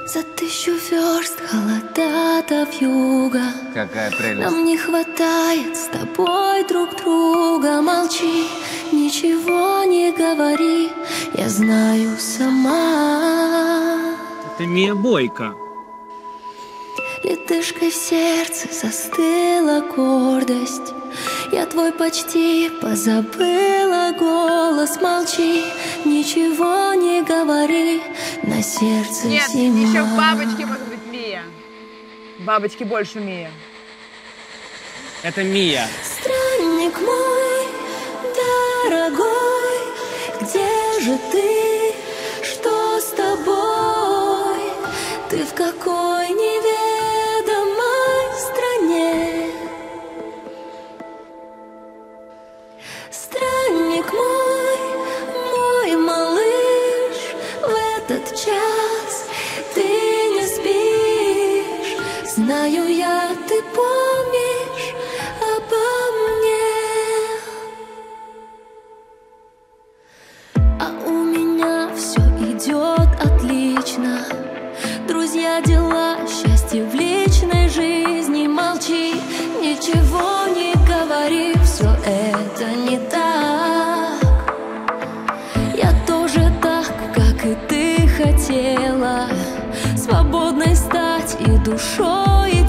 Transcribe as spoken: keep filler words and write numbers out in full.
За тысячу верст холода до вьюга. Какая прелесть. Нам не хватает с тобой друг друга. Молчи, ничего не говори, я знаю сама. Это Мия Бойко. Ледышкой в сердце застыла гордость. Я твой почти позабыла голос. Молчи, ничего не говори, на сердце Нет, зима. еще бабочки, может быть, Мия. Бабочки больше Мия. Это Мия. Странник мой, дорогой, где же ты? Что с тобой? Ты в какой неведомой стране? Странник мой, мой малыш, в этот час ты не спишь. Знаю я, ты помнишь обо мне. А у меня все идет отлично. Друзья, дела, счастье в личной жизни. Молчи, ничего не говори, все это не так. Я тоже так, как и ты хотела, свободной стать и душой,